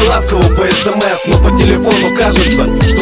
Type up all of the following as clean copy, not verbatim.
ласково по СМС, но по телефону кажется, что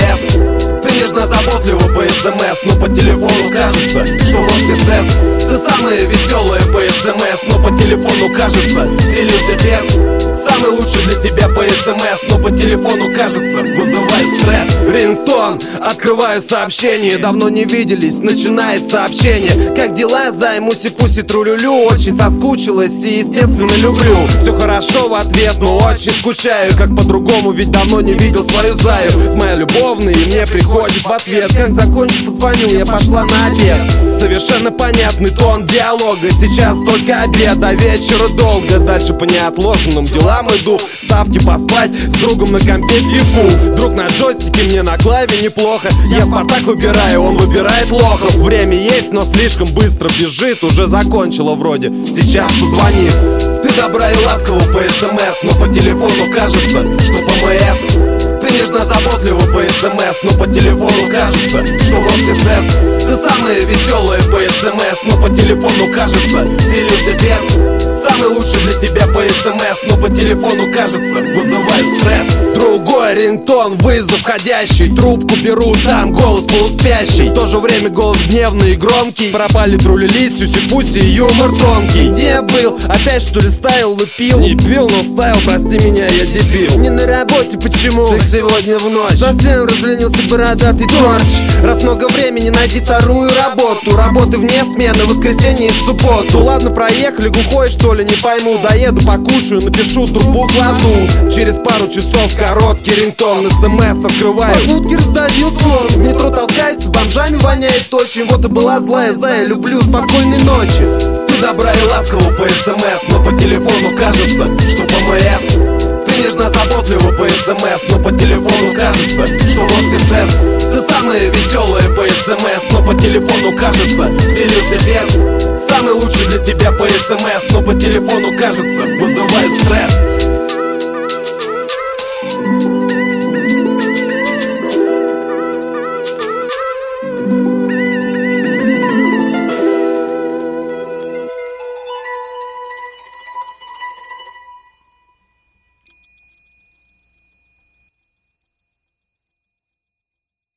ПМС. Ты нежно-заботливо по СМС, но по телефону кажется, что антистресс. Ты самая веселая по СМС, но по телефону кажется, вселился бес. Самый лучший для тебя по СМС, но по телефону кажется, вызывает стресс. Рингтон, открываю сообщение, давно не виделись, начинает сообщение. Как дела, зай, муси-пуси, тру-лю-лю. Очень соскучилась и, естественно, люблю. Все хорошо в ответ, но очень скучаю. Как по-другому, ведь давно не видел свою заю. С моей любовной мне приходит в ответ: как закончишь, позвоню, я пошла на обед. Совершенно понятный тон диалога. Сейчас только обед, а вечера долго. Дальше по неотложенным делам иду. Ставки поспать, с другом на компе фифу. Друг на джойстике, мне на клаве неплохо. Я Спартак выбираю, он выбирает лохов. Время есть, но слишком быстро бежит. Уже закончила вроде, сейчас позвонит. Ты добра и ласкова по СМС, но по телефону кажется, что ПМС. Ты нежно-заботлива по СМС, но по телефону кажется, что антистресс. Ты самая веселая по СМС, но по телефону кажется, вселился бес. Самый лучший для тебя по СМС, но по телефону кажется, вызывает стресс. Другой рингтон, вызов входящий. Трубку беру, там голос полуспящий. В то же время голос гневный и громкий. Пропали трулили, сюси-пуси и юмор тонкий. Где был? Опять что ли ставил и пил? Не пил, но ставил, прости меня, я дебил. Не на работе, почему? Ты сегодня в ночь совсем разленился бородатый торч. Раз много времени, найди вторую работу. Работы вне смены, воскресенье и субботу. Ладно, проехали, глухой что ли, не пойму. Доеду, покушаю, напишу, трубу кладу. Через пару часов короткий рингтон, СМС открываю. По будке раздавил слон. В метро толкается, бомжами воняет очень. Вот и была злая зая, люблю, спокойной ночи. Ты добра и ласкова по СМС, но по телефону кажется, что ПМС. Ты нежно-заботлива по СМС, но по телефону кажется, что антистресс. Ты самая веселая по СМС, но по телефону кажется, вселился бес. Самый лучший для тебя по СМС, но по телефону кажется, вызывает стресс.